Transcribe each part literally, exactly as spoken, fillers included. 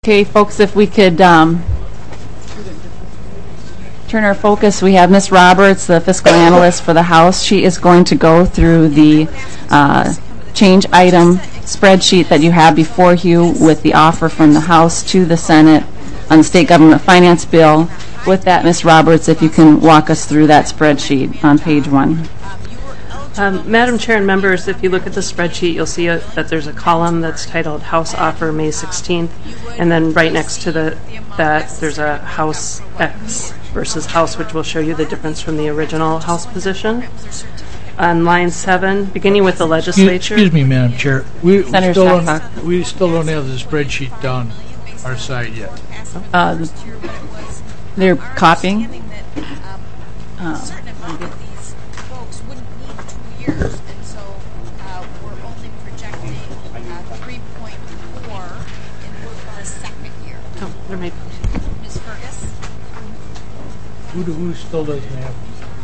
Okay, folks, if we could um, turn our focus, we have Miz Roberts, the fiscal analyst for the House. She is going to go through the uh, change item spreadsheet that you have before you with the offer from the House to the Senate on the state government finance bill. With that, Miz Roberts, if you can walk us through that spreadsheet on page one. Um, Madam Chair and members, if you look at the spreadsheet, you'll see a, that there's a column that's titled House Offer May sixteenth, and then right next to the that there's a House X versus House, which will show you the difference from the original House position. On line seven, beginning with the legislature. Excuse me, Madam Chair. We Senator still don't, Stackhouse. we still don't have the spreadsheet down our side yet. Uh, they're copying. Uh, Years, and so uh, we're only projecting uh, three point four in the second year. Oh, there may be. Miz Fergus? Who, do, who still doesn't have?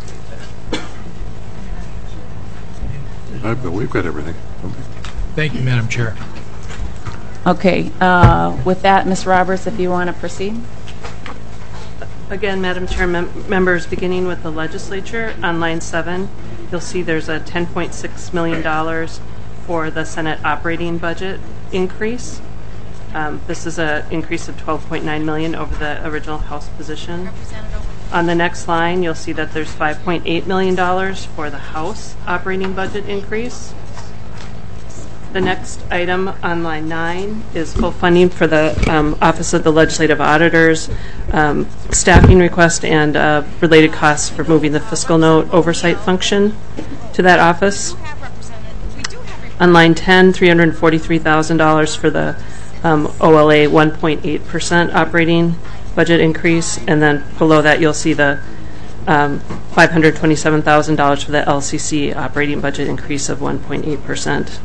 Uh, but we've got everything. Thank you, Madam Chair. okay, uh, with that, Miz Roberts, if you want to proceed. Again, Madam Chair, mem- members, beginning with the legislature, on line seven, you'll see there's a ten point six million dollars for the Senate operating budget increase. Um, this is an increase of twelve point nine million dollars over the original House position. On the next line, you'll see that there's five point eight million dollars for the House operating budget increase. The next item on line nine is full funding for the um, Office of the Legislative Auditors, um, staffing request and uh, related costs for moving the fiscal note oversight function to that office. On line ten, three hundred forty-three thousand dollars for the um, O L A one point eight percent operating budget increase, and then below that you'll see the um, five hundred twenty-seven thousand dollars for the L C C operating budget increase of one point eight percent.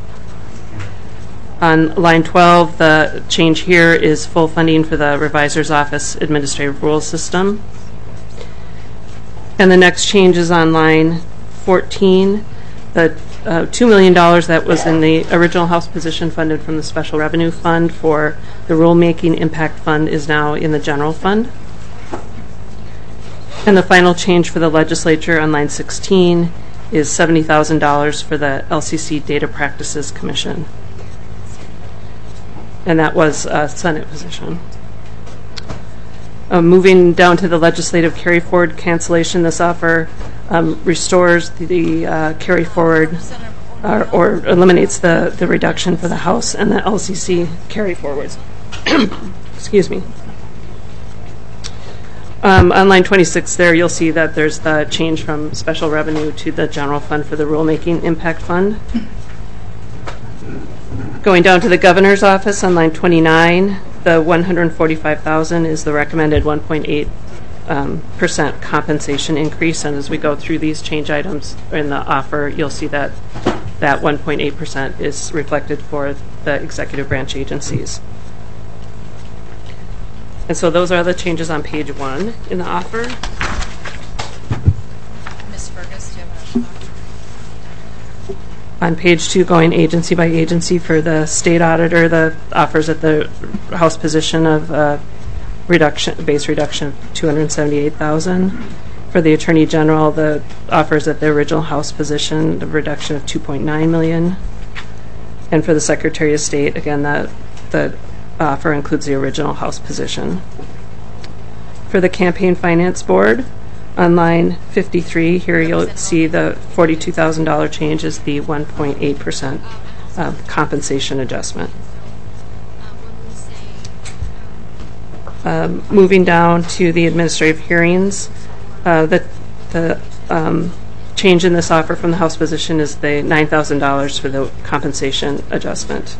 On line twelve, the change here is full funding for the Revisor's Office Administrative Rules System. And the next change is on line fourteen. The uh, two million dollars that was in the original House position funded from the Special Revenue Fund for the Rulemaking Impact Fund is now in the General Fund. And the final change for the legislature on line sixteen is seventy thousand dollars for the L C C Data Practices Commission. And that was a Senate position. Uh, moving down to the legislative carry forward cancellation, this offer um, restores the, the uh, carry forward uh, or eliminates the, the reduction for the House and the L C C carry forwards. Excuse me. Um, on line twenty-six there, you'll see that there's the change from special revenue to the general fund for the Rulemaking Impact Fund. Going down to the governor's office on line twenty-nine, the one hundred forty-five thousand dollars is the recommended one point eight percent um, compensation increase. And as we go through these change items in the offer, you'll see that that one point eight percent is reflected for the executive branch agencies. And so those are the changes on page one in the offer. Miz Fergus, do you have a On page two, going agency by agency for the state auditor, the offers at the House position of uh, reduction, base reduction of two hundred seventy-eight thousand dollars. For the Attorney General, the offers at the original House position, the reduction of two point nine million dollars. And for the Secretary of State, again, the, the offer includes the original House position. For the Campaign Finance Board, on line fifty-three, here you'll see the forty-two thousand dollars change is the one point eight percent uh, compensation adjustment. Um, moving down to the administrative hearings, uh, the, the um, change in this offer from the House position is the nine thousand dollars for the compensation adjustment.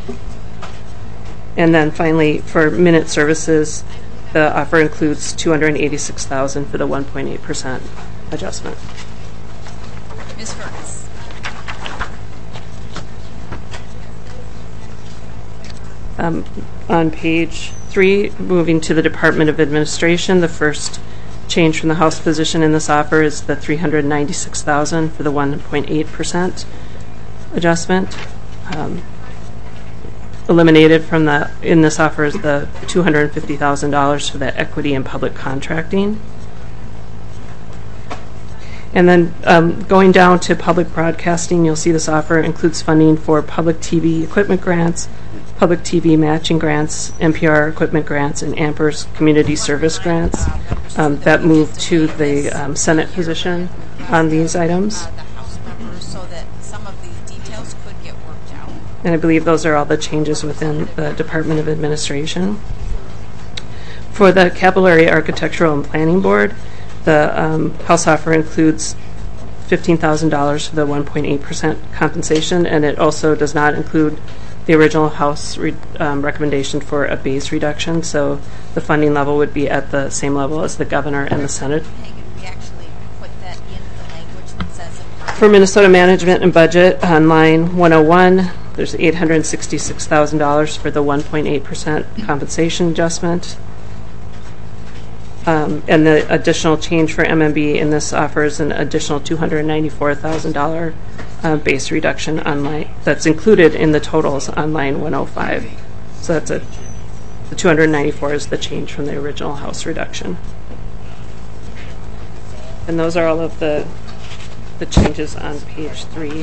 And then finally, for minute services, the offer includes two hundred eighty-six thousand dollars for the one point eight percent adjustment. Miz Fergus? Um, on page three, moving to the Department of Administration, the first change from the House position in this offer is the three hundred ninety-six thousand dollars for the one point eight percent adjustment. Um, eliminated from the, in this offer is the two hundred fifty thousand dollars for the equity and public contracting. And then um, going down to public broadcasting, you'll see this offer includes funding for public T V equipment grants, public T V matching grants, N P R equipment grants, and Amper's community service grants. Um, that moved to the um, Senate position on these items. uh, the House members so that some of these details could get worked out. And I believe those are all the changes within the Department of Administration. For the Capillary Architectural and Planning Board, the um, House offer includes fifteen thousand dollars for the one point eight percent compensation, and it also does not include the original House re- um, recommendation for a base reduction, so the funding level would be at the same level as the governor and the Senate. Hagan, we actually put that in the language that says it. For Minnesota Management and Budget, on line one oh one, there's eight hundred sixty-six thousand dollars for the one point eight percent compensation adjustment. Um, and the additional change for M M B in this offers an additional two hundred ninety-four thousand dollars uh, base reduction on line, that's included in the totals on line one oh five. So that's a, the two hundred ninety-four is the change from the original House reduction. And those are all of the the changes on page three.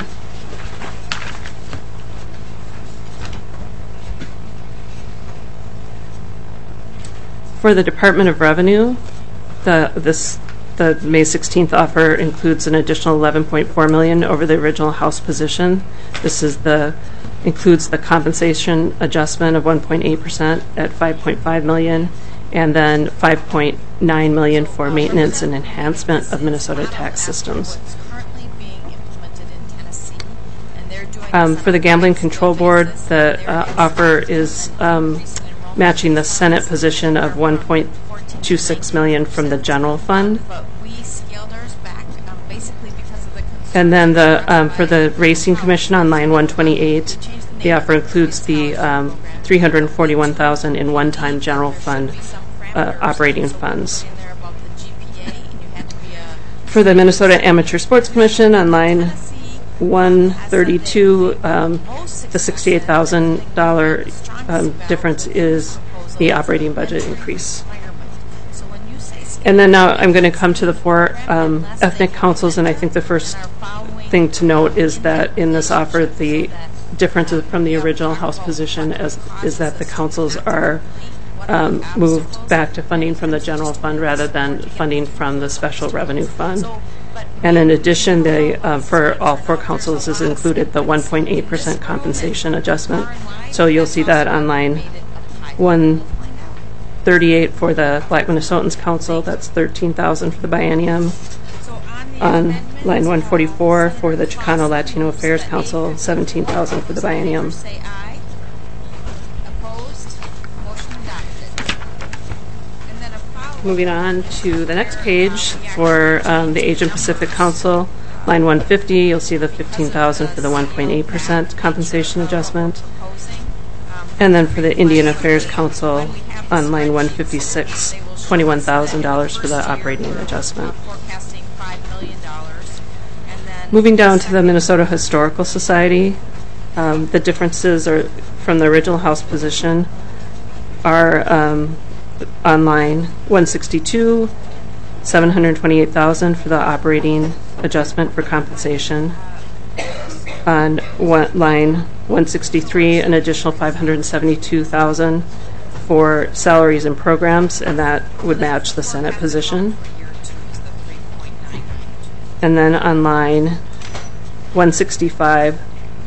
For the Department of Revenue, the this the May sixteenth offer includes an additional eleven point four million dollars over the original House position. This is the includes the compensation adjustment of one point eight percent at five point five million dollars, and then five point nine million dollars for maintenance and enhancement of Minnesota tax systems. What's currently being implemented in Tennessee, and they're doing Um, for the Gambling Control Board, the uh, offer is um, matching the Senate position of one point two six million dollars from the general fund. But we scaled ours back um, basically because of the concern. And then the um, for the Racing Commission on line one twenty-eight, the offer includes the um, three hundred forty-one thousand dollars in one-time general fund uh, operating funds. In there about the G P A, and you had to be a For the Minnesota Amateur Sports Commission on line one thirty-two, um, the sixty-eight thousand dollars um, difference is the operating budget increase. So when you say scale, And then now I'm going to come to the four um, ethnic councils, and I think the first thing to note is that in this offer, the difference from the original House position as, is that the councils are um, moved back to funding from the general fund rather than funding from the special revenue fund. And in addition, they, uh, for all four councils is included the one point eight percent compensation adjustment. So you'll see that on line one thirty-eight for the Black Minnesotans Council, that's thirteen thousand dollars for the biennium. so on the On amendment, line one forty-four for the Chicano Latino Affairs Council, seventeen thousand dollars for the biennium. say aye. Opposed? Motion adopted. And then a follow-up. Moving on to the next page for um, the Asian Pacific Council, line one fifty, you'll see the fifteen thousand dollars for the one point eight percent compensation adjustment. Proposing, um, And then for the Indian Affairs Council on line one fifty-six, twenty-one thousand dollars for the operating adjustment. forecasting five million dollars. And then Moving down to the Minnesota Historical Society, um, the differences are from the original House position are um, on line one sixty-two, seven hundred twenty-eight thousand dollars for the operating adjustment for compensation. On one, line one sixty-three, an additional five hundred seventy-two thousand dollars for salaries and programs, and that would match the Senate position. year two is the three point nine. And then on line one sixty-five,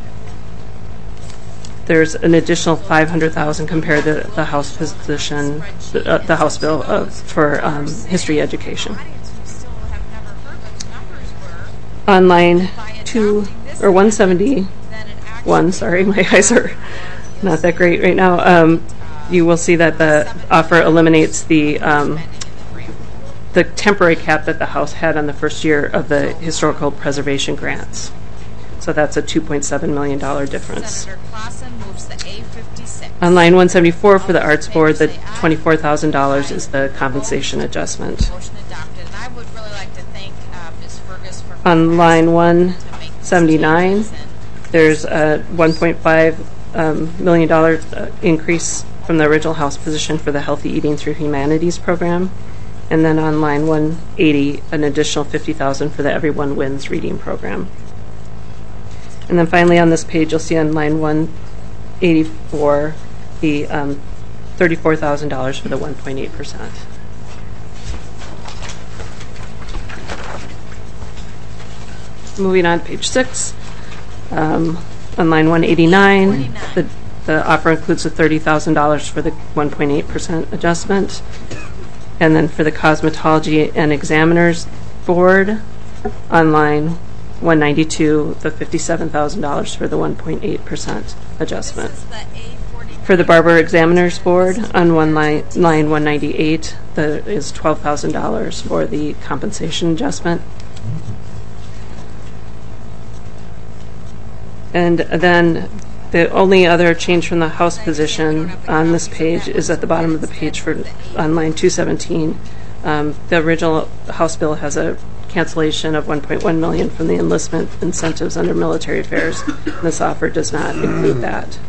there's an additional five hundred thousand dollars compared to the House position, the, uh, the House bill of, for um, history education. Audience who still have never heard what the numbers were, On line two, or one seventy-one, then an actual sorry, my eyes are not that great right now, um, you will see that the offer eliminates the um, the temporary cap that the House had on the first year of the historical preservation grants. So that's a two point seven million dollars difference. Senator Clausen moves the A fifty-six. On line one seventy-four for the Arts Board, the twenty-four thousand dollars is the compensation adjustment. Motion adopted. And I would really like to thank uh, Miz Fergus for On line one to make these seventy-nine, changes. And there's a one point five um, million dollar uh, increase from the original House position for the Healthy Eating Through Humanities program. And then on line one eighty, an additional fifty thousand dollars for the Everyone Wins reading program. And then finally on this page, you'll see on line one eighty-four, the um, thirty-four thousand dollars for the one point eight percent. Moving on to page six, um, on line one eighty-nine, the, the offer includes the thirty thousand dollars for the one point eight percent adjustment. And then for the Cosmetology and Examiners Board, on line one ninety-two, the fifty-seven thousand dollars for the one point eight percent adjustment. For the Barber Examiners Board, on one line, line one ninety-eight, there is twelve thousand dollars for the compensation adjustment. And then the only other change from the House position on this page is at the bottom of the page for on line two seventeen. Um, the original House bill has a cancellation of one point one million dollars from the enlistment incentives under military affairs. This offer does not include that.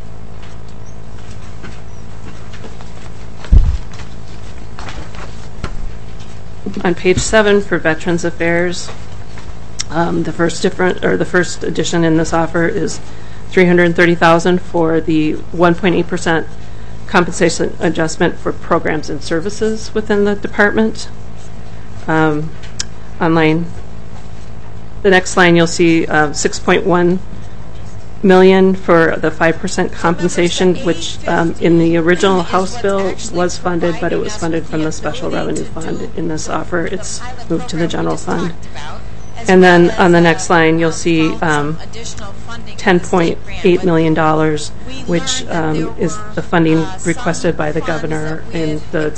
On page seven for Veterans Affairs, um, the first different or the first addition in this offer is three hundred thirty thousand dollars for the one point eight percent compensation adjustment for programs and services within the department. Um, on line, the next line, you'll see uh, six point one million dollars for the five percent compensation, which um, in the original House bill was funded, but it was funded from the Special Revenue Fund. In this offer, it's moved to the general fund. And then on the next line, you'll see um, ten point eight million dollars, which um, is the funding requested by the governor in the,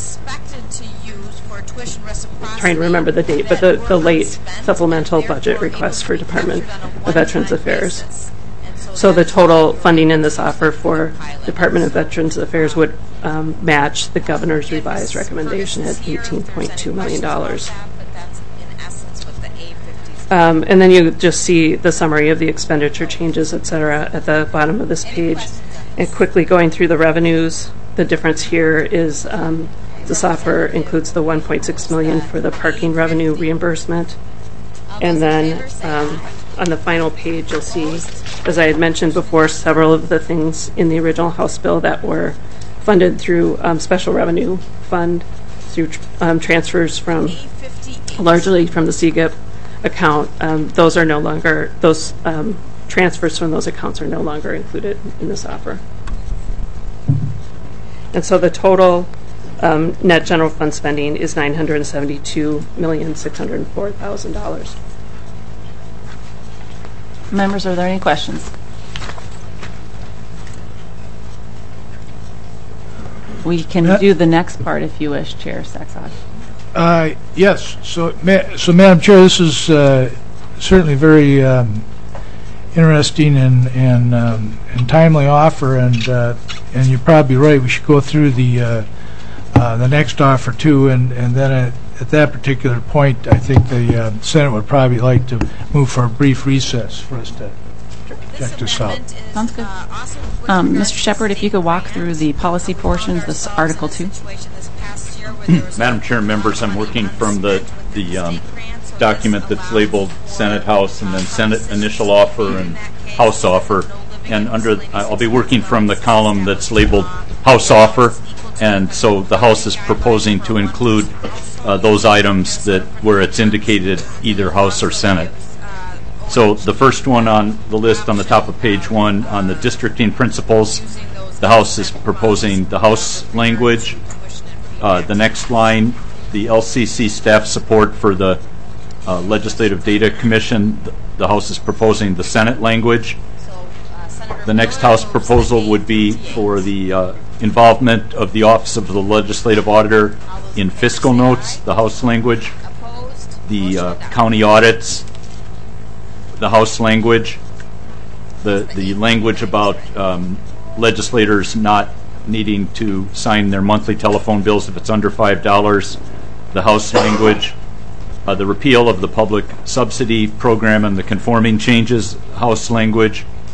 trying to remember the date, but the, the late supplemental budget request for Department of Veterans Affairs. So the total funding in this offer for Department of Veterans Affairs would um, match the governor's revised recommendation at eighteen point two million dollars. Um, and then you just see the summary of the expenditure changes, et cetera, at the bottom of this page. And quickly going through the revenues, the difference here is um, this offer includes the one point six million dollars for the parking revenue reimbursement. And then um, on the final page, you'll see, as I had mentioned before, several of the things in the original House bill that were funded through um, Special Revenue Fund, through um, transfers from, largely from the C G I P account. Um, those are no longer, those um, transfers from those accounts are no longer included in this offer. And so the total um, net general fund spending is nine hundred seventy-two million six hundred four thousand dollars. Members, are there any questions? We can Uh, do the next part if you wish, Chair Saxon. Uh, Yes, so, ma- so Madam Chair, this is uh, certainly very um, interesting and and, um, and timely offer, and uh, and you're probably right. We should go through the uh, uh, the next offer too, and and then at, at that particular point, I think the uh, Senate would probably like to move for a brief recess for us to check this out. Sounds good. Um, Mister Shepard, if you could walk through the policy portions, this Article two. Madam Chair, members, I'm working from the the um, document that's labeled Senate House and then Senate initial offer and House offer, and under I'll be working from the column that's labeled House offer, and so the House is proposing to include uh, those items that where it's indicated either House or Senate. So the first one on the list on the top of page one on the districting principles, the House is proposing the House language. Uh, the next line, the L C C staff support for the uh, Legislative Data Commission, the House is proposing the Senate language. The next House proposal would be for the uh, involvement of the Office of the Legislative Auditor in fiscal notes, the House language. The uh, county audits, the House language. The, the language about um, legislators not needing to sign their monthly telephone bills if it's under five dollars, the House language, uh, the repeal of the public subsidy program and the conforming changes, House language,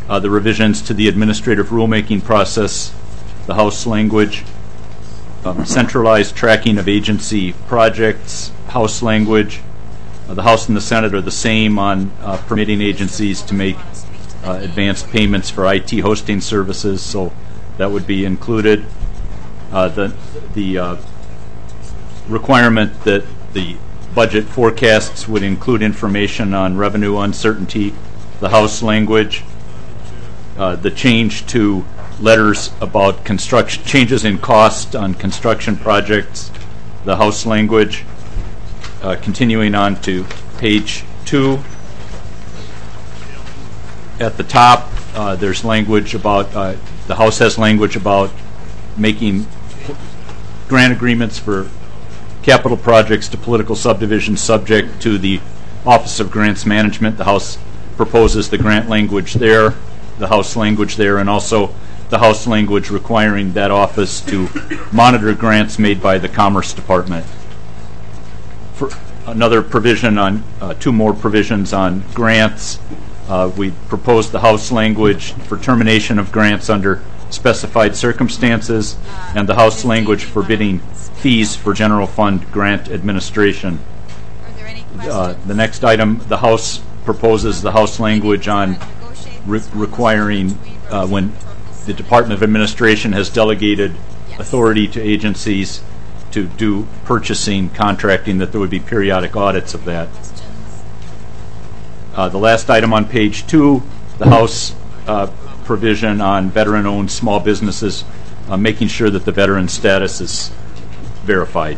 uh, the revisions to the administrative rulemaking process, the House language, um, centralized tracking of agency projects, House language. Uh, the House and the Senate are the same on uh, permitting agencies to make uh, advanced payments for I T hosting services, so that would be included. Uh, the the uh, requirement that the budget forecasts would include information on revenue uncertainty, the House language, uh, the change to letters about construction changes in cost on construction projects, the House language. Uh, continuing on to page two, at the top uh, there's language about uh, the House has language about making grant agreements for capital projects to political subdivisions subject to the Office of Grants Management. The House proposes the grant language there, the House language there, and also the House language requiring that office to monitor grants made by the Commerce Department. For another provision on, uh, two more provisions on grants. Uh, we proposed the House language for termination of grants under specified circumstances, and the House language forbidding fees for general fund grant administration. Are there any questions? Uh, the next item, the House proposes the House language on re- requiring uh, when the Department of Administration has delegated authority to agencies to do purchasing, contracting, that there would be periodic audits of that. Uh, the last item on page two, the House uh, provision on veteran-owned small businesses, uh, making sure that the veteran status is verified.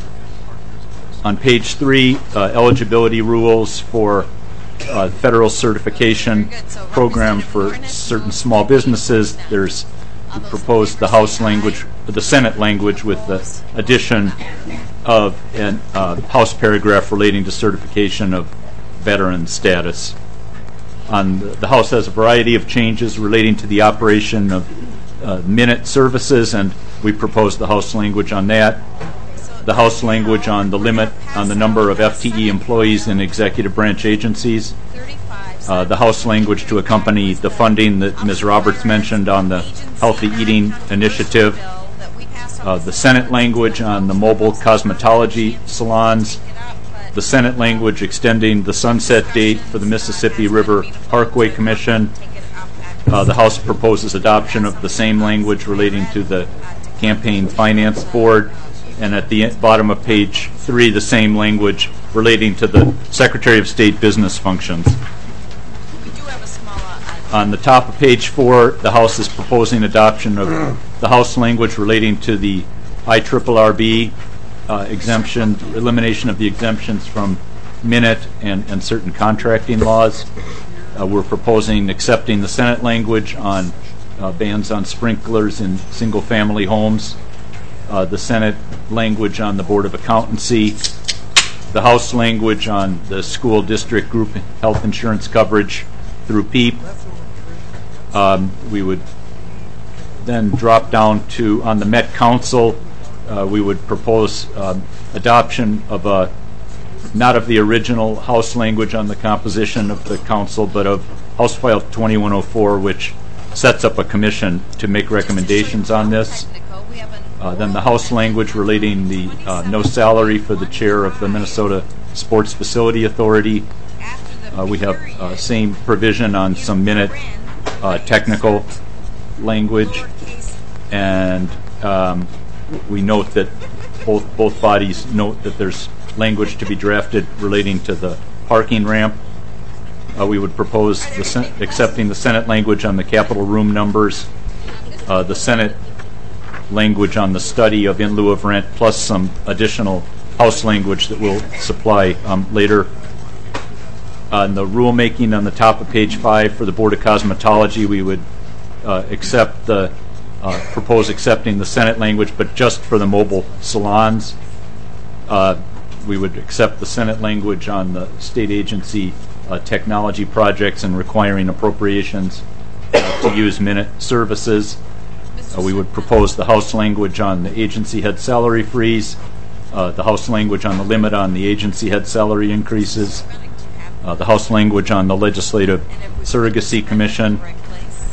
On page three, uh, eligibility rules for uh, federal certification program for certain small businesses. There's we proposed the House language, the Senate language, with the addition of a uh, House paragraph relating to certification of veteran status. On the, the House has a variety of changes relating to the operation of uh, minute services, and we proposed the House language on that. The House language on the limit on the number of F T E employees in executive branch agencies. Uh, the House language to accompany the funding that Miz Roberts mentioned on the Healthy Eating Initiative. Uh, the Senate language on the mobile cosmetology salons. The Senate language extending the sunset date for the Mississippi River Parkway Commission. Uh, the House proposes adoption of the same language relating to the Campaign Finance Board. And at the bottom of page three, the same language relating to the Secretary of State business functions. On the top of page four, the House is proposing adoption of the House language relating to the I R R R B uh, exemption, elimination of the exemptions from minute and, and certain contracting laws. Uh, we're proposing accepting the Senate language on uh, bans on sprinklers in single-family homes, uh, the Senate language on the Board of Accountancy, the House language on the school district group health insurance coverage through P E A P. Um, we would then drop down to, on the Met Council, uh, we would propose um, adoption of a, not of the original House language on the composition of the council, but of House File twenty-one oh four, which sets up a commission to make recommendations on this. Uh, then the House language relating the uh, no salary for the chair of the Minnesota Sports Facility Authority. Uh, we have uh, same provision on some minute uh, technical language, and um, we note that both both bodies note that there's language to be drafted relating to the parking ramp. Uh, we would propose the sen- accepting the Senate language on the Capitol room numbers, uh, the Senate language on the study of in lieu of rent, plus some additional House language that we'll supply um, later. On the rulemaking on the top of page five for the Board of Cosmetology, we would uh, accept the uh, propose accepting the Senate language, but just for the mobile salons. Uh, we would accept the Senate language on the state agency uh, technology projects and requiring appropriations uh, to use minute services. Uh, we would propose the House language on the agency head salary freeze, uh, the House language on the limit on the agency head salary increases, uh, the House language on the Legislative Surrogacy Commission,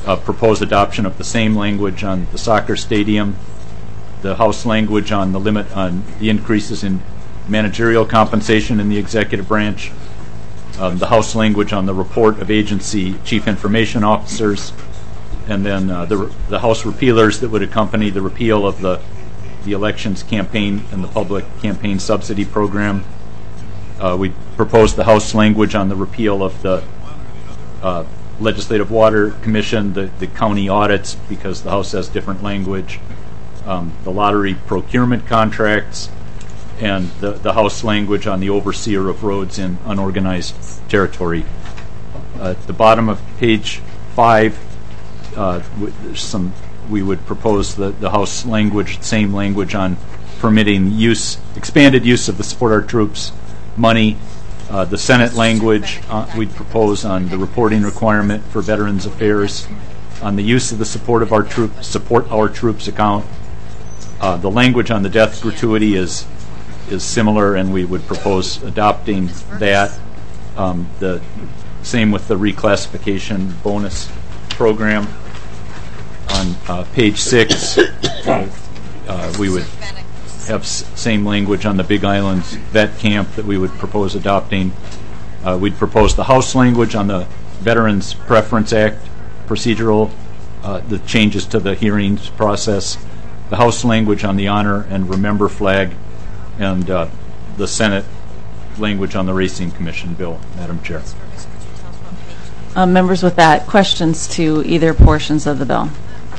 uh, propose adoption of the same language on the soccer stadium, the House language on the limit on the increases in managerial compensation in the executive branch, um, the House language on the report of agency chief information officers, and then uh, the the House repealers that would accompany the repeal of the the elections campaign and the public campaign subsidy program. Uh, we proposed the House language on the repeal of the uh, Legislative Water Commission, the, the county audits, because the House has different language, um, the lottery procurement contracts, and the, the House language on the overseer of roads in unorganized territory. Uh, at the bottom of page five, uh, w- there's some we would propose the, the House language, same language on permitting use, expanded use of the Support Our Troops money. Uh, the Senate language uh, we'd propose on the reporting requirement for Veterans Affairs, on the use of the support of our troops, support our troops account. Uh, the language on the death gratuity is is similar, and we would propose adopting that. Um, the same with the reclassification bonus program. On uh, page six, uh, we would have s- same language on the Big Island vet camp that we would propose adopting. Uh, we'd propose the House language on the Veterans Preference Act procedural, uh, the changes to the hearings process, the House language on the honor and remember flag, and uh, the Senate language on the Racing Commission bill, Madam Chair. Uh, members with that, questions to either portions of the bill?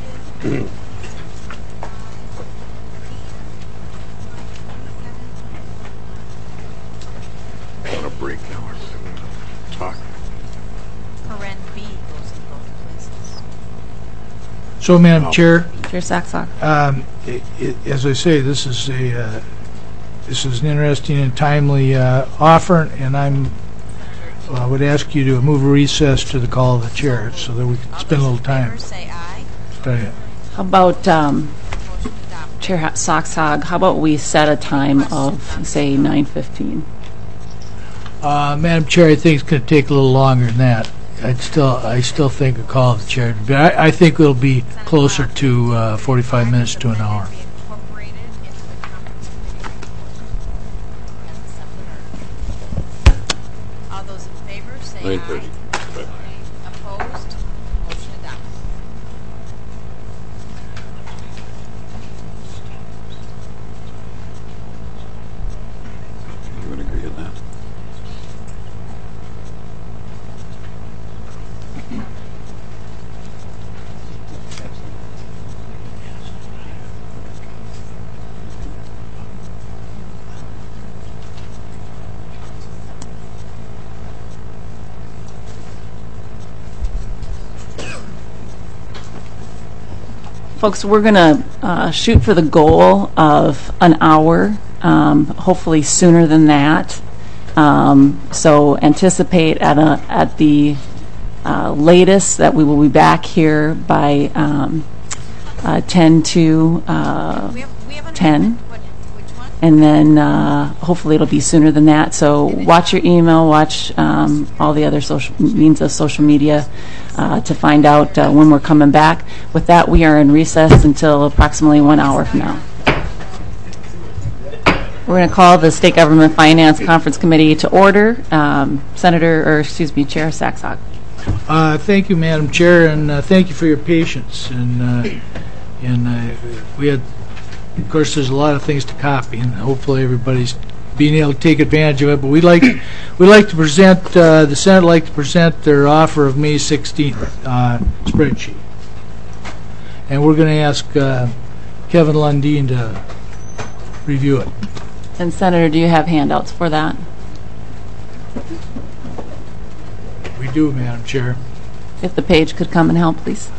On a break now. We're talk. Paren B goes in both places. So, Madam Chair, Chair Saxon. um, i i as I say, this is a uh, this is an interesting and timely uh, offer, and I'm I would ask you to move a recess to the call of the chair so that we can All spend a those little in time. favor say aye. studying it. How about, um, Motion adopted. Chair Soxhog, how about we set a time of, say, nine fifteen? Uh, Madam Chair, I think it's going to take a little longer than that. I'd still, I still think a call of the chair, but I, I think it'll be closer to uh, forty-five minutes to an hour. Be incorporated into the conference committee report and the supplemental. All those in favor say nine aye. thirty. Opposed? Motion adopted. You would agree with that? Folks, we're going to uh, shoot for the goal of an hour, um, hopefully sooner than that. Um, so anticipate at a at the uh, latest that we will be back here by um, uh, ten to uh, We have, we have an ten. amendment. What, which one? And then uh, hopefully it'll be sooner than that. So watch your email, watch um, all the other social means of social media uh, to find out uh, when we're coming back. With that, we are in recess until approximately one hour from now. We're going to call the State Government Finance Conference Committee to order. Um, Senator, or excuse me, Chair Saxhog. Uh, thank you, Madam Chair, and uh, thank you for your patience. And uh, and uh, we had, of course, there's a lot of things to copy, and hopefully everybody's being able to take advantage of it. But we'd like we like to present uh, the Senate like to present their offer of May sixteenth uh, spreadsheet, and we're going to ask uh, Kevin Lundeen to review it. And Senator, do you have handouts for that? We do, Madam Chair. If the page could come and help, please.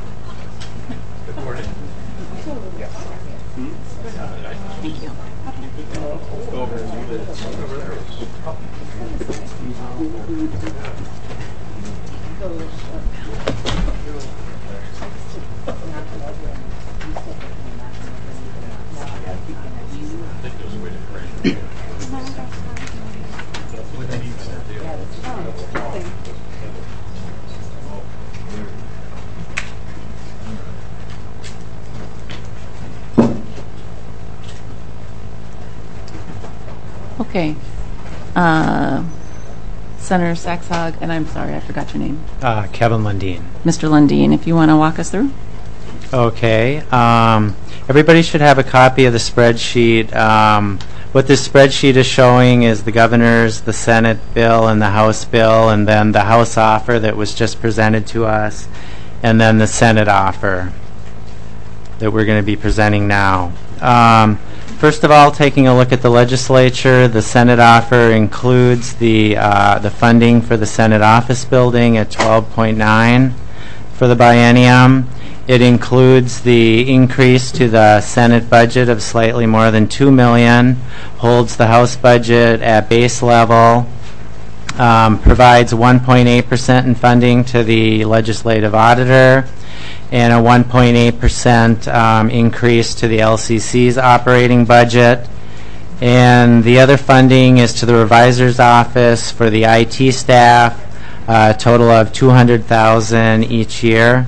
Thank you. Okay. Uh, Senator Saxhog, and I'm sorry, I forgot your name. Uh, Kevin Lundeen. Mister Lundeen, if you want to walk us through. Okay. Um, everybody should have a copy of the spreadsheet. Um, what this spreadsheet is showing is the governor's, the Senate bill, and the House bill, and then the House offer that was just presented to us, and then the Senate offer that we're going to be presenting now. Um, First of all, taking a look at the legislature, the Senate offer includes the uh, the funding for the Senate office building at twelve point nine for the biennium. It includes the increase to the Senate budget of slightly more than two million dollars, holds the House budget at base level, um, provides one point eight percent in funding to the legislative auditor, and a one point eight percent um, increase to the L C C's operating budget. And the other funding is to the revisor's office for the I T staff, uh, a total of two hundred thousand dollars each year.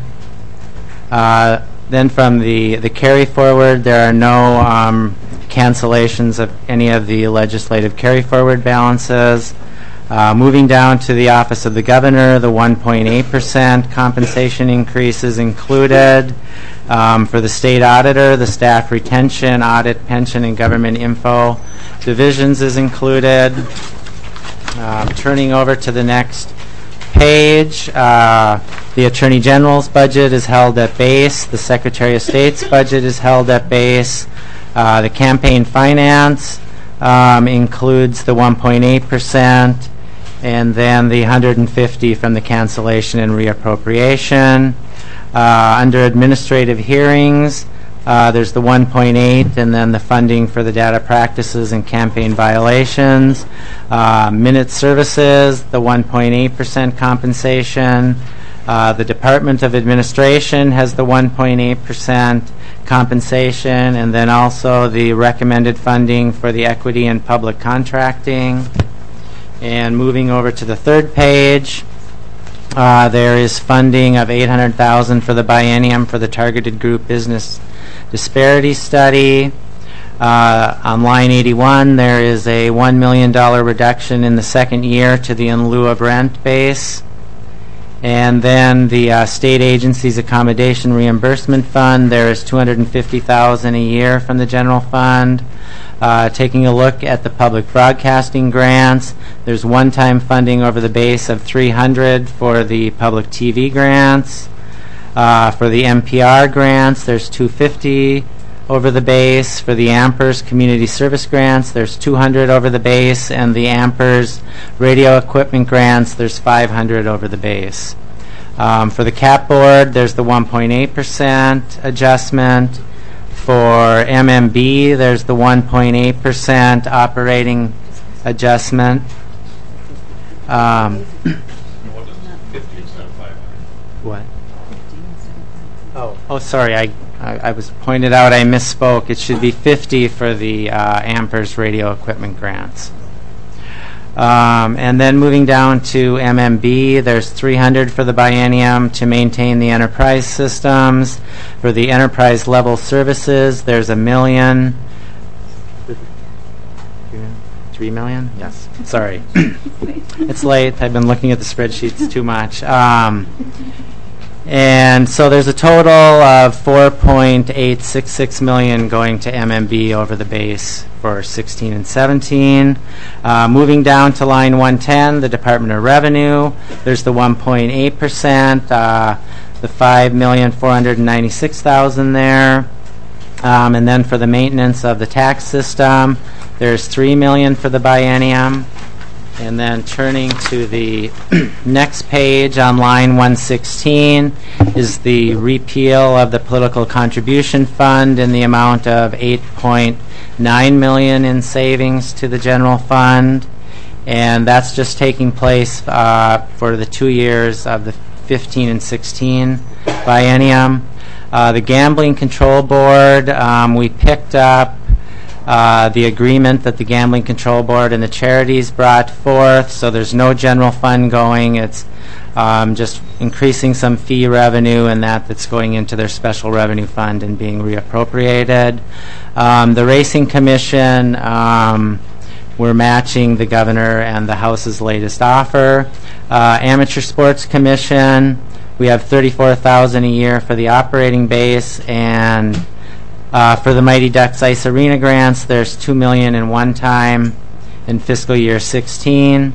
Uh, then from the, the carry forward, there are no um, cancellations of any of the legislative carry forward balances. Uh, moving down to the Office of the Governor, the one point eight percent compensation increase is included. Um, for the State Auditor, the Staff Retention, Audit, Pension, and Government Info divisions is included. Um, turning over to the next page, uh, the Attorney General's budget is held at base. The Secretary of State's budget is held at base. Uh, the campaign finance um, includes the one point eight percent. And then the one hundred fifty from the cancellation and reappropriation. Uh, under administrative hearings, uh, there's the one point eight, and then the funding for the data practices and campaign violations. Uh, minute services, the one point eight percent compensation. Uh, the Department of Administration has the one point eight percent compensation, and then also the recommended funding for the equity and public contracting. And moving over to the third page, uh, there is funding of eight hundred thousand dollars for the biennium for the targeted group business disparity study. Uh, on line eighty-one, there is a one million dollars reduction in the second year to the in lieu of rent base. And then the uh, state agency's accommodation reimbursement fund, there is two hundred fifty thousand dollars a year from the general fund. Uh, taking a look at the public broadcasting grants, there's one-time funding over the base of three hundred dollars for the public T V grants. Uh, for the N P R grants, there's two hundred fifty dollars over the base. For the Ampers community service grants, there's two hundred dollars over the base, and the Ampers radio equipment grants, there's five hundred dollars over the base. Um, for the cap board, there's the one point eight percent adjustment. For M M B, there's the one point eight percent operating adjustment. Um, what? Oh, oh, sorry. I, I I was pointed out. I misspoke. It should be fifty for the uh, Ampers radio equipment grants. Um, and then moving down to M M B, there's three hundred for the biennium to maintain the enterprise systems. For the enterprise level services, there's a million. Three million? Yes. Sorry. It's late. I've been looking at the spreadsheets too much. Um, and so there's a total of four point eight six six million going to M M B over the base for sixteen and seventeen. Uh, moving down to line one ten, the Department of Revenue, there's the one point eight percent, uh, the five million four hundred ninety-six thousand there. Um, and then for the maintenance of the tax system, there's three million for the biennium. And then turning to the next page on line one sixteen is the repeal of the political contribution fund in the amount of eight point nine million dollars in savings to the general fund. And that's just taking place uh, for the two years of the fifteen and sixteen biennium. Uh, the Gambling Control Board, um, we picked up Uh, the agreement that the Gambling Control Board and the charities brought forth, so there's no general fund going. It's um, just increasing some fee revenue and that that's going into their special revenue fund and being reappropriated. Um, the Racing Commission, um, we're matching the governor and the House's latest offer. Uh, Amateur Sports Commission, we have thirty-four thousand dollars a year for the operating base, and Uh, for the Mighty Ducks Ice Arena grants, there's two million dollars in one time in fiscal year sixteen.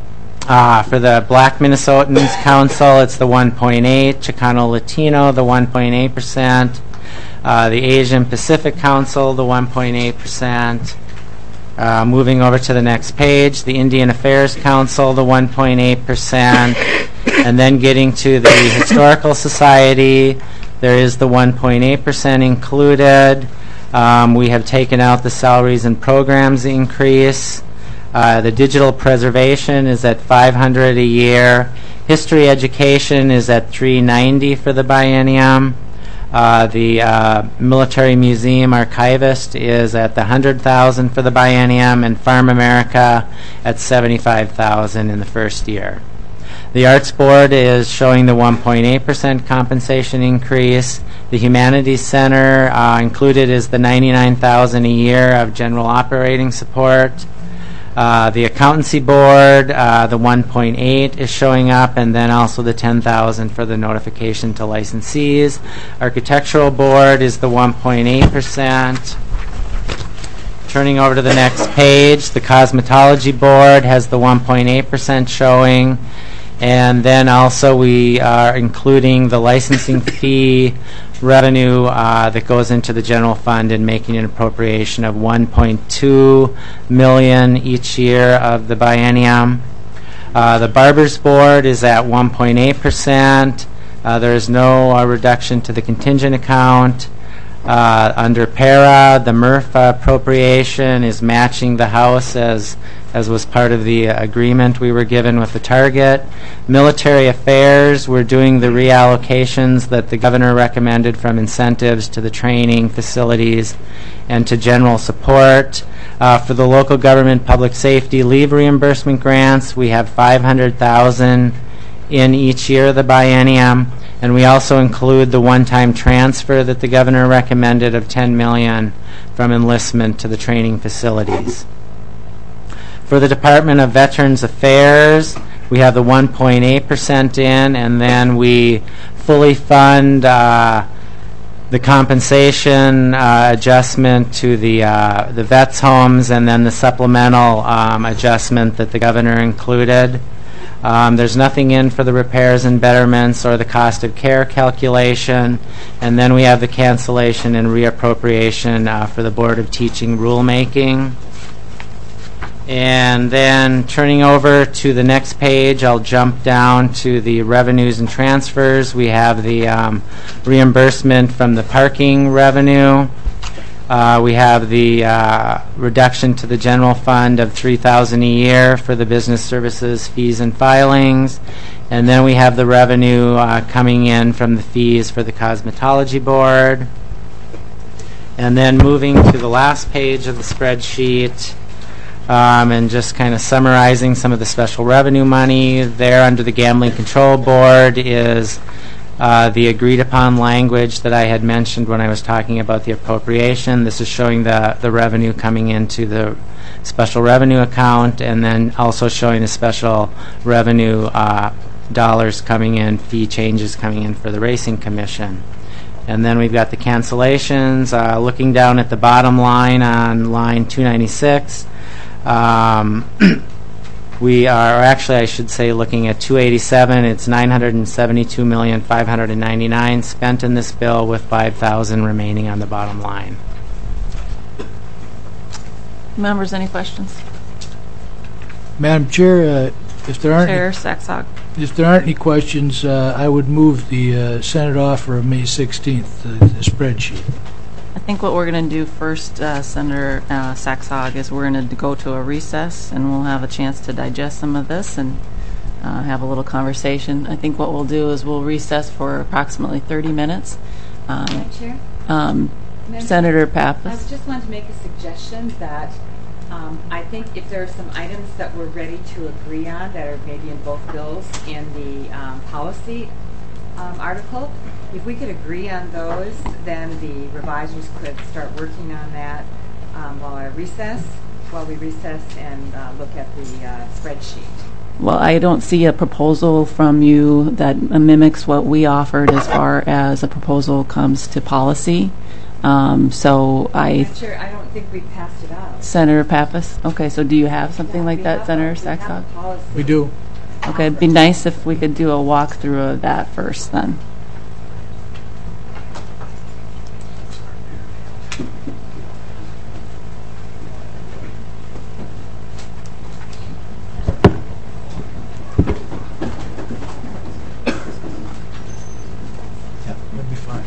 Uh, for the Black Minnesotans Council, it's the one point eight. Chicano Latino, the one point eight percent. Uh, the Asian Pacific Council, the one point eight percent. Uh, moving over to the next page, the Indian Affairs Council, the one point eight percent. And then getting to the Historical Society, there is the one point eight percent included. Um, we have taken out the salaries and programs increase. Uh, the digital preservation is at five hundred dollars a year. History education is at three hundred ninety dollars for the biennium. Uh, the uh, military museum archivist is at the one hundred thousand dollars for the biennium, and Farm America at seventy-five thousand dollars in the first year. The Arts Board is showing the one point eight percent compensation increase. The Humanities Center uh, included is the ninety-nine thousand dollars a year of general operating support. Uh, the Accountancy Board, uh, the one point eight is showing up, and then also the ten thousand dollars for the notification to licensees. Architectural Board is the one point eight percent. Turning over to the next page, the Cosmetology Board has the one point eight percent showing. And then also we are including the licensing fee revenue uh, that goes into the general fund and making an appropriation of one point two million dollars each year of the biennium. Uh, the Barbers Board is at one point eight percent. Uh, there is no uh, reduction to the contingent account. Uh, under para, the M R F appropriation is matching the House as as was part of the uh, agreement we were given with the target. Military affairs, we're doing the reallocations that the governor recommended from incentives to the training facilities and to general support. Uh, for the local government public safety leave reimbursement grants, we have five hundred thousand dollars in each year of the biennium. And we also include the one-time transfer that the governor recommended of ten million dollars from enlistment to the training facilities. For the Department of Veterans Affairs, we have the one point eight percent in, and then we fully fund uh, the compensation uh, adjustment to the uh, the vets' homes, and then the supplemental um, adjustment that the governor included. Um, there's nothing in for the repairs and betterments or the cost of care calculation. And then we have the cancellation and reappropriation uh, for the Board of Teaching rulemaking. And then turning over to the next page, I'll jump down to the revenues and transfers. We have the um, reimbursement from the parking revenue. Uh, we have the uh, reduction to the general fund of three thousand dollars a year for the business services fees and filings, and then we have the revenue uh, coming in from the fees for the Cosmetology Board. And then moving to the last page of the spreadsheet, um, and just kind of summarizing some of the special revenue money there under the Gambling Control Board is Uh, the agreed upon language that I had mentioned when I was talking about the appropriation. This is showing the, the revenue coming into the special revenue account, and then also showing the special revenue uh, dollars coming in, fee changes coming in for the Racing Commission. And then we've got the cancellations. Uh, looking down at the bottom line on line two ninety-six, um, we are, or actually I should say, looking at two eighty-seven, it's nine hundred seventy-two million five hundred ninety-nine spent in this bill, with five thousand remaining on the bottom line. Members, any questions? Madam Chair, uh, if there aren't Chair Saxog. if there aren't any questions, uh, I would move the uh, Senate offer of May sixteenth, the, the spreadsheet. I think what we're going to do first, uh, Senator uh, Saxog, is we're going to go to a recess, and we'll have a chance to digest some of this and uh, have a little conversation. I think what we'll do is we'll recess for approximately thirty minutes. Um, Madam Chair? um, Madam Senator Chair, Pappas. I just wanted to make a suggestion that um, I think if there are some items that we're ready to agree on that are maybe in both bills in the um, policy um, article, if we could agree on those, then the revisers could start working on that um, while I recess, while we recess and uh, look at the uh, spreadsheet. Well, I don't see a proposal from you that mimics what we offered as far as a proposal comes to policy. Um, so I... I'm sure, I don't think we passed it out. Senator Pappas? Okay, so do you have something Yeah, like we that, have Senator a- we have a Saxog? policy. We do. Okay, it'd be nice if we could do a walkthrough of that first then. Yeah, that'd be fine.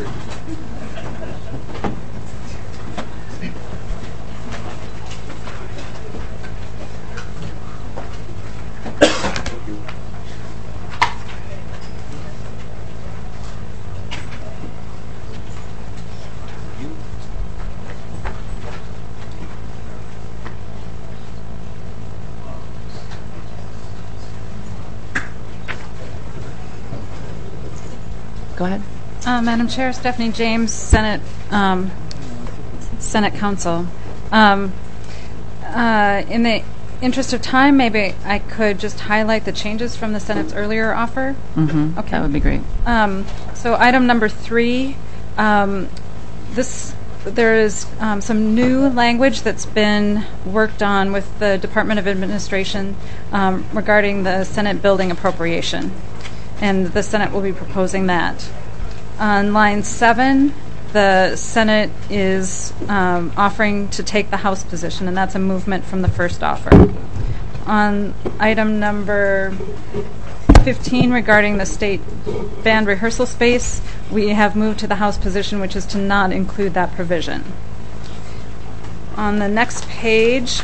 Go ahead. Uh, Madam Chair, Stephanie James, Senate um, Senate Counsel. Um, uh, in the interest of time, maybe I could just highlight the changes from the Senate's earlier offer. Mm-hmm. Okay. That would be great. Um, so item number three, um, this there is um, some new language that's been worked on with the Department of Administration um, regarding the Senate building appropriation, and the Senate will be proposing that. On line seven, the Senate is um, offering to take the House position, and that's a movement from the first offer. On item number fifteen, regarding the state band rehearsal space, we have moved to the House position, which is to not include that provision. On the next page,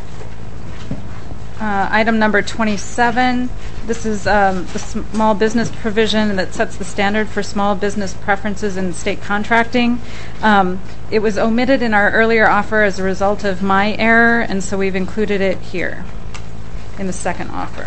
uh, item number twenty-seven, this is um, the small business provision that sets the standard for small business preferences in state contracting. Um, it was omitted in our earlier offer as a result of my error, and so we've included it here in the second offer.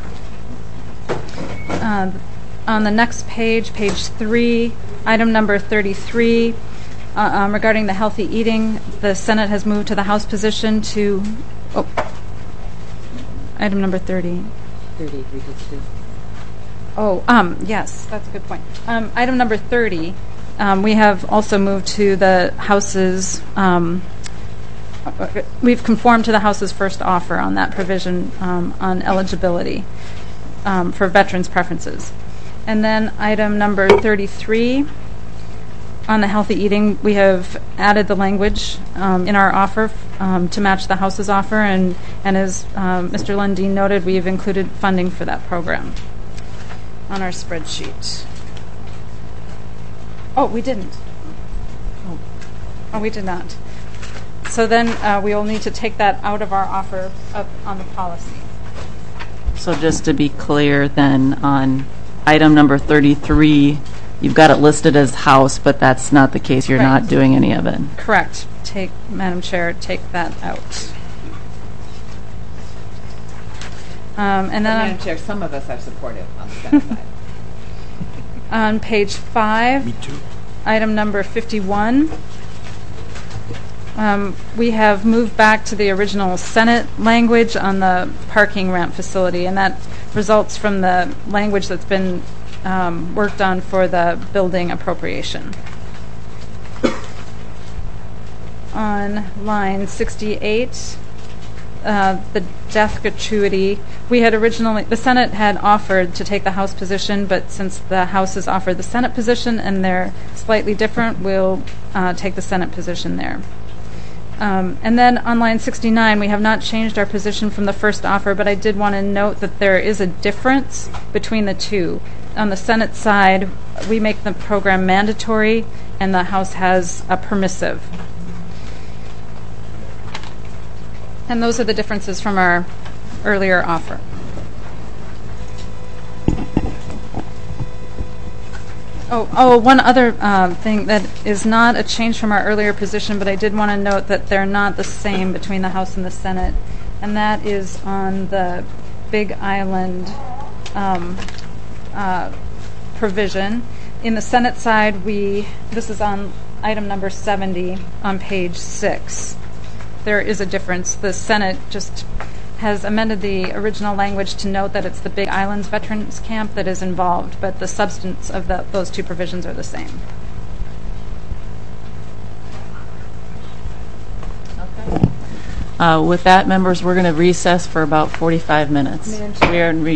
Uh, on the next page, page three, item number thirty-three, uh, um, regarding the healthy eating, the Senate has moved to the House position to, oh, item number thirty. thirty, we did two. Oh, um, yes, that's a good point. Um, item number thirty, um, we have also moved to the House's, um, uh, we've conformed to the House's first offer on that provision um, on eligibility um, for veterans' preferences. And then item number thirty-three, on the healthy eating, we have added the language um, in our offer um, to match the House's offer, and, and as um, Mister Lundin noted, we have included funding for that program on our spreadsheet. Oh, we didn't. Oh, oh we did not. So then uh, we will need to take that out of our offer up on the policy. So just to be clear then, on item number thirty-three, you've got it listed as House, but that's not the case. You're Right. not doing any of it. Correct. Take, Madam Chair, take that out. Um, and then Madam on, Chair, some of us are supportive on the Senate side. on page five, Me too. item number fifty-one, um, we have moved back to the original Senate language on the parking ramp facility, and that results from the language that's been um, worked on for the building appropriation. On line sixty-eight, uh, the death gratuity, we had originally, the Senate had offered to take the House position, but since the House has offered the Senate position and they're slightly different, we'll uh, take the Senate position there. Um, And then on line sixty-nine, we have not changed our position from the first offer, but I did want to note that there is a difference between the two. On the Senate side, we make the program mandatory, and the House has a permissive. And those are the differences from our earlier offer. Oh, oh, one other um, thing that is not a change from our earlier position, but I did want to note that they're not the same between the House and the Senate, and that is on the Big Island um, uh, provision. In the Senate side, we, this is on item number seventy on page six. There is a difference. The Senate just has amended the original language to note that it's the Big Islands Veterans Camp that is involved, but the substance of the, those two provisions are the same. Uh, With that, members, we're going to recess for about forty-five minutes. We are in re-